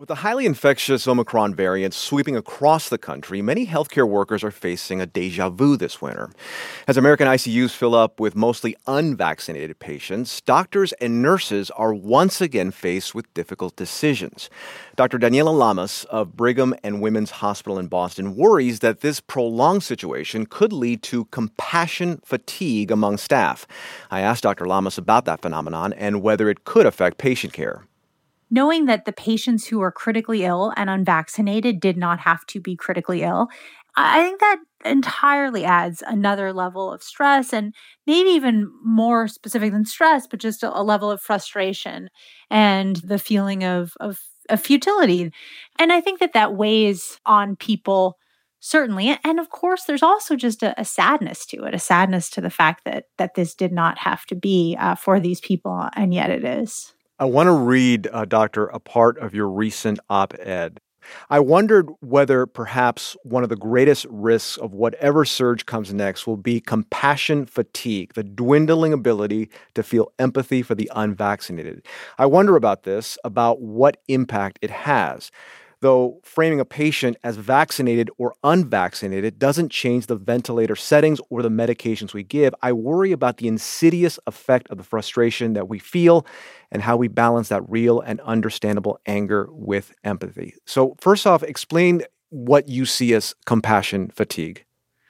With the highly infectious Omicron variant sweeping across the country, many healthcare workers are facing a deja vu this winter. As American ICUs fill up with mostly unvaccinated patients, doctors and nurses are once again faced with difficult decisions. Dr. Daniela Lamas of Brigham and Women's Hospital in Boston worries that this prolonged situation could lead to compassion fatigue among staff. I asked Dr. Lamas about that phenomenon and whether it could affect patient care. Knowing that the patients who are critically ill and unvaccinated did not have to be critically ill, I think that entirely adds another level of stress and maybe even more specific than stress, but just a level of frustration and the feeling of futility. And I think that weighs on people, certainly. And of course, there's also just a sadness to it, a sadness to the fact that this did not have to be for these people, and yet it is. I want to read, Doctor, a part of your recent op-ed. I wondered whether perhaps one of the greatest risks of whatever surge comes next will be compassion fatigue, the dwindling ability to feel empathy for the unvaccinated. I wonder about this, about what impact it has. Though framing a patient as vaccinated or unvaccinated doesn't change the ventilator settings or the medications we give, I worry about the insidious effect of the frustration that we feel and how we balance that real and understandable anger with empathy. So first off, explain what you see as compassion fatigue.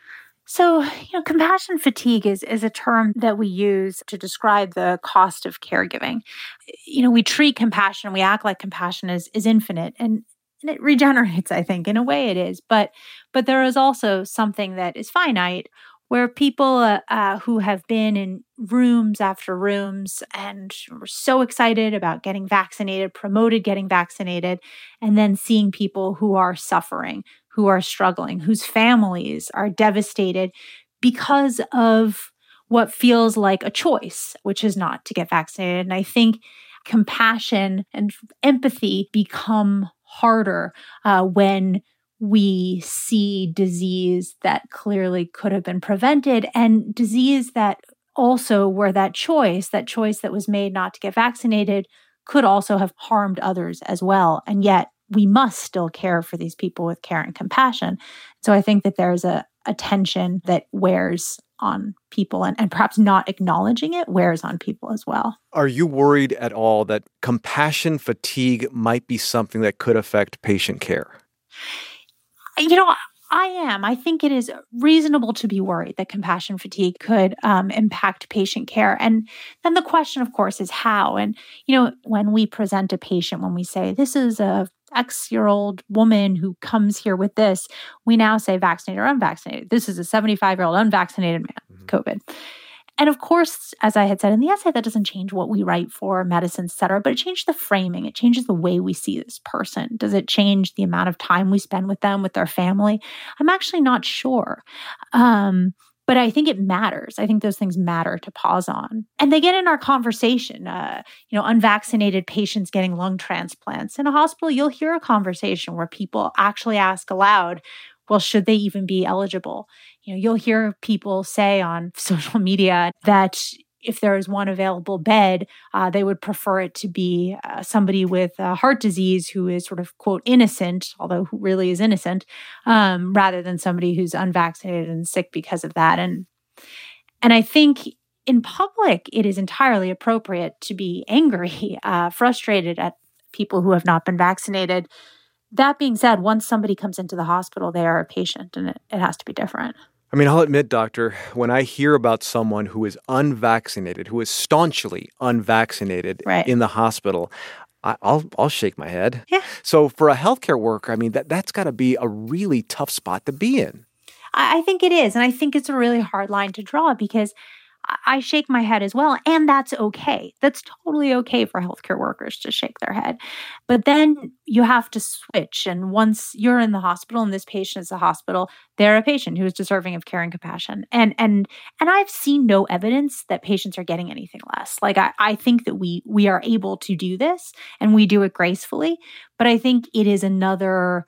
So, compassion fatigue is a term that we use to describe the cost of caregiving. We treat compassion, we act like compassion is infinite, and it regenerates, I think. In a way it is. But there is also something that is finite, where people who have been in rooms after rooms and were so excited about getting vaccinated, promoted getting vaccinated, and then seeing people who are suffering, who are struggling, whose families are devastated because of what feels like a choice, which is not to get vaccinated. And I think compassion and empathy become harder when we see disease that clearly could have been prevented, and disease that also where that choice that was made not to get vaccinated could also have harmed others as well. And yet we must still care for these people with care and compassion. So I think that there's a tension that wears on people, and perhaps not acknowledging it wears on people as well. Are you worried at all that compassion fatigue might be something that could affect patient care? I am. I think it is reasonable to be worried that compassion fatigue could impact patient care. And then the question, of course, is how. And, when we present a patient, when we say, this is a X-year-old woman who comes here with this, we now say vaccinated or unvaccinated. This is a 75-year-old unvaccinated man with COVID. And of course, as I had said in the essay, that doesn't change what we write for medicine, et cetera, but it changes the framing. It changes the way we see this person. Does it change the amount of time we spend with them, with their family? I'm actually not sure. But I think it matters. I think those things matter to pause on. And they get in our conversation. Unvaccinated patients getting lung transplants. In a hospital, you'll hear a conversation where people actually ask aloud, well, should they even be eligible? You'll hear people say on social media that if there is one available bed, they would prefer it to be somebody with heart disease who is sort of, quote, innocent, although who really is innocent, rather than somebody who's unvaccinated and sick because of that. And I think in public, it is entirely appropriate to be angry, frustrated at people who have not been vaccinated. That being said, once somebody comes into the hospital, they are a patient, and it has to be different. I mean, I'll admit, doctor, when I hear about someone who is unvaccinated, who is staunchly unvaccinated in the hospital, I'll shake my head. Yeah. So for a healthcare worker, I mean, that's got to be a really tough spot to be in. I think it is. And I think it's a really hard line to draw because I shake my head as well. And that's okay. That's totally okay for healthcare workers to shake their head. But then you have to switch. And once you're in the hospital and this patient is a hospital, they're a patient who is deserving of care and compassion. And I've seen no evidence that patients are getting anything less. Like I think that we are able to do this and we do it gracefully. But I think it is another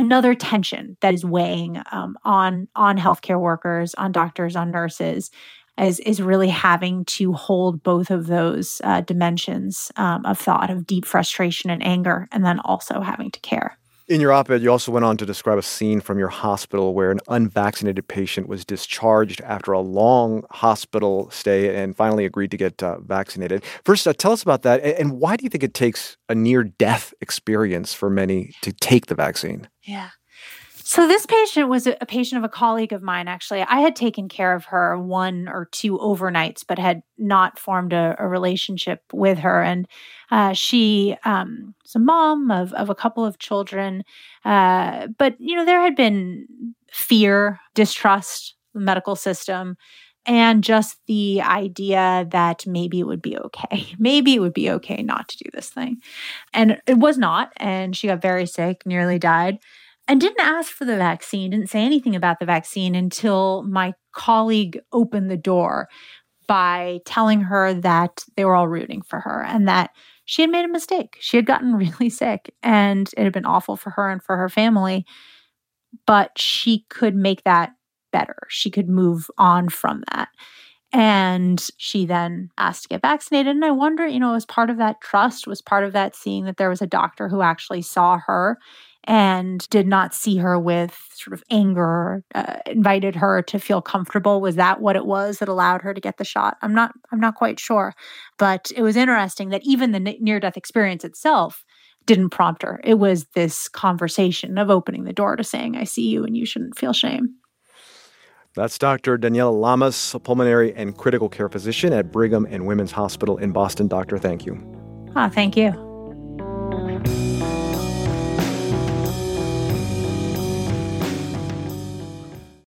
tension that is weighing on healthcare workers, on doctors, on nurses. is really having to hold both of those dimensions of thought, of deep frustration and anger, and then also having to care. In your op-ed, you also went on to describe a scene from your hospital where an unvaccinated patient was discharged after a long hospital stay and finally agreed to get vaccinated. First, tell us about that, and why do you think it takes a near-death experience for many to take the vaccine? Yeah. So this patient was a patient of a colleague of mine, actually. I had taken care of her 1 or 2 overnights, but had not formed a relationship with her. And she was a mom of a couple of children. But, there had been fear, distrust, the medical system, and just the idea that maybe it would be okay. Maybe it would be okay not to do this thing. And it was not. And she got very sick, nearly died. And didn't ask for the vaccine, didn't say anything about the vaccine until my colleague opened the door by telling her that they were all rooting for her and that she had made a mistake. She had gotten really sick and it had been awful for her and for her family, but she could make that better. She could move on from that. And she then asked to get vaccinated. And I wonder, as part of that trust, was part of that seeing that there was a doctor who actually saw her and did not see her with sort of anger, invited her to feel comfortable. Was that what it was that allowed her to get the shot? I'm not quite sure. But it was interesting that even the near-death experience itself didn't prompt her. It was this conversation of opening the door to saying, I see you and you shouldn't feel shame. That's Dr. Daniela Lamas, a pulmonary and critical care physician at Brigham and Women's Hospital in Boston. Doctor, thank you. Thank you.